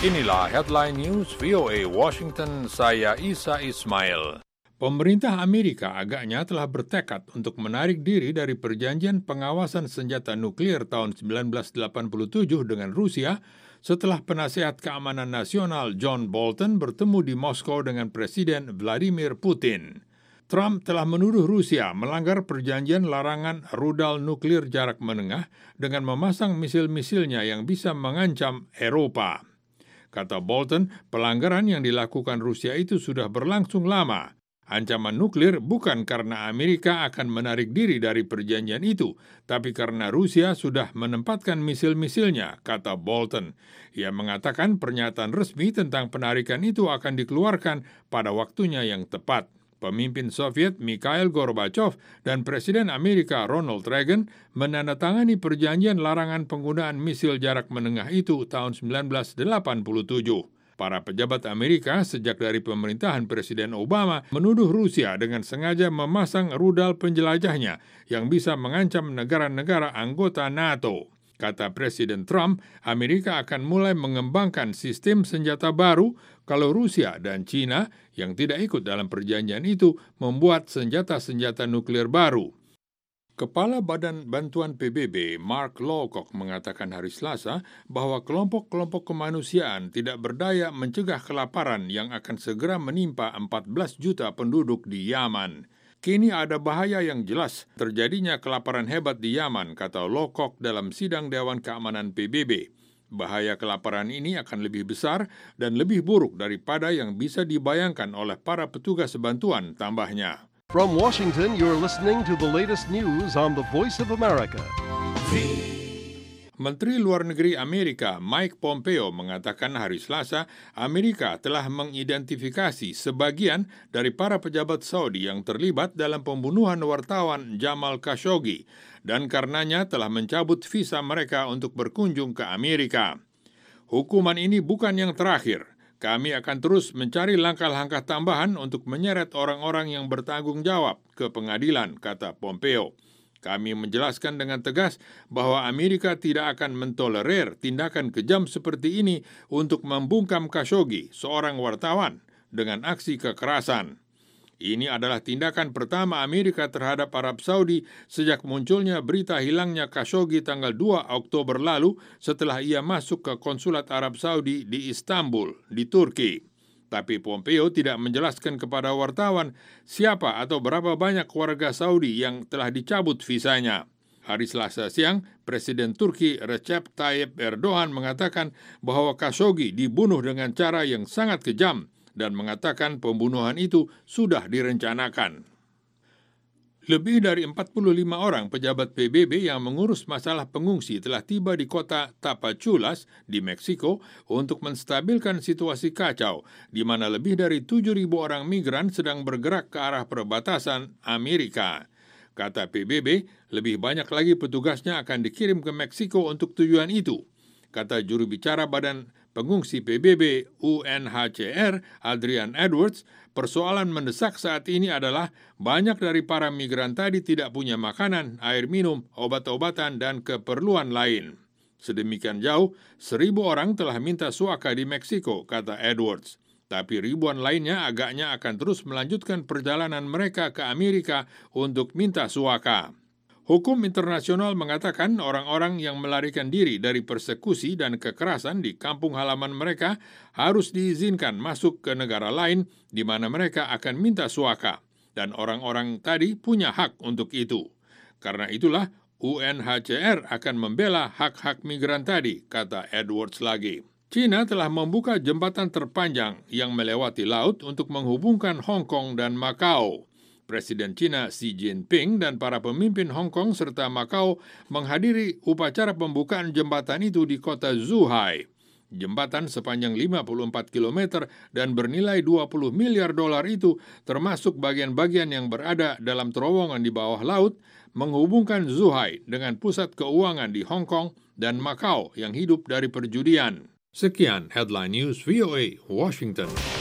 Inilah Headline News VOA Washington, saya Isa Ismail. Pemerintah Amerika agaknya telah bertekad untuk menarik diri dari perjanjian pengawasan senjata nuklir tahun 1987 dengan Rusia setelah penasihat keamanan nasional John Bolton bertemu di Moskow dengan Presiden Vladimir Putin. Trump telah menuduh Rusia melanggar perjanjian larangan rudal nuklir jarak menengah dengan memasang misil-misilnya yang bisa mengancam Eropa. Kata Bolton, pelanggaran yang dilakukan Rusia itu sudah berlangsung lama. Ancaman nuklir bukan karena Amerika akan menarik diri dari perjanjian itu, tapi karena Rusia sudah menempatkan misil-misilnya, kata Bolton. Ia mengatakan pernyataan resmi tentang penarikan itu akan dikeluarkan pada waktunya yang tepat. Pemimpin Soviet Mikhail Gorbachev dan Presiden Amerika Ronald Reagan menandatangani perjanjian larangan penggunaan misil jarak menengah itu tahun 1987. Para pejabat Amerika sejak dari pemerintahan Presiden Obama menuduh Rusia dengan sengaja memasang rudal penjelajahnya yang bisa mengancam negara-negara anggota NATO. Kata Presiden Trump, Amerika akan mulai mengembangkan sistem senjata baru kalau Rusia dan China yang tidak ikut dalam perjanjian itu membuat senjata-senjata nuklir baru. Kepala Badan Bantuan PBB, Mark Lowcock, mengatakan hari Selasa bahwa kelompok-kelompok kemanusiaan tidak berdaya mencegah kelaparan yang akan segera menimpa 14 juta penduduk di Yaman. Kini ada bahaya yang jelas terjadinya kelaparan hebat di Yaman, kata Lowcock dalam sidang Dewan Keamanan PBB. Bahaya kelaparan ini akan lebih besar dan lebih buruk daripada yang bisa dibayangkan oleh para petugas bantuan, tambahnya. From Washington, you're listening to the latest news on the Voice of America. Menteri Luar Negeri Amerika Mike Pompeo mengatakan hari Selasa Amerika telah mengidentifikasi sebagian dari para pejabat Saudi yang terlibat dalam pembunuhan wartawan Jamal Khashoggi dan karenanya telah mencabut visa mereka untuk berkunjung ke Amerika. Hukuman ini bukan yang terakhir. Kami akan terus mencari langkah-langkah tambahan untuk menyeret orang-orang yang bertanggung jawab ke pengadilan, kata Pompeo. Kami menjelaskan dengan tegas bahwa Amerika tidak akan mentolerir tindakan kejam seperti ini untuk membungkam Khashoggi, seorang wartawan, dengan aksi kekerasan. Ini adalah tindakan pertama Amerika terhadap Arab Saudi sejak munculnya berita hilangnya Khashoggi tanggal 2 Oktober lalu setelah ia masuk ke konsulat Arab Saudi di Istanbul, di Turki. Tapi Pompeo tidak menjelaskan kepada wartawan siapa atau berapa banyak warga Saudi yang telah dicabut visanya. Hari Selasa siang, Presiden Turki Recep Tayyip Erdogan mengatakan bahwa Khashoggi dibunuh dengan cara yang sangat kejam dan mengatakan pembunuhan itu sudah direncanakan. Lebih dari 45 orang pejabat PBB yang mengurus masalah pengungsi telah tiba di kota Tapachulas di Meksiko untuk menstabilkan situasi kacau, di mana lebih dari 7.000 orang migran sedang bergerak ke arah perbatasan Amerika. Kata PBB, lebih banyak lagi petugasnya akan dikirim ke Meksiko untuk tujuan itu. Kata juru bicara Badan Pengungsi PBB UNHCR, Adrian Edwards, persoalan mendesak saat ini adalah banyak dari para migran tadi tidak punya makanan, air minum, obat-obatan, dan keperluan lain. Sedemikian jauh, 1.000 orang telah minta suaka di Meksiko, kata Edwards. Tapi ribuan lainnya agaknya akan terus melanjutkan perjalanan mereka ke Amerika untuk minta suaka. Hukum internasional mengatakan orang-orang yang melarikan diri dari persekusi dan kekerasan di kampung halaman mereka harus diizinkan masuk ke negara lain di mana mereka akan minta suaka, dan orang-orang tadi punya hak untuk itu. Karena itulah UNHCR akan membela hak-hak migran tadi, kata Edwards lagi. China telah membuka jembatan terpanjang yang melewati laut untuk menghubungkan Hong Kong dan Macau. Presiden China Xi Jinping dan para pemimpin Hong Kong serta Macau menghadiri upacara pembukaan jembatan itu di kota Zhuhai. Jembatan sepanjang 54 km dan bernilai 20 miliar dolar itu, termasuk bagian-bagian yang berada dalam terowongan di bawah laut, menghubungkan Zhuhai dengan pusat keuangan di Hong Kong dan Macau yang hidup dari perjudian. Sekian Headline News VOA Washington.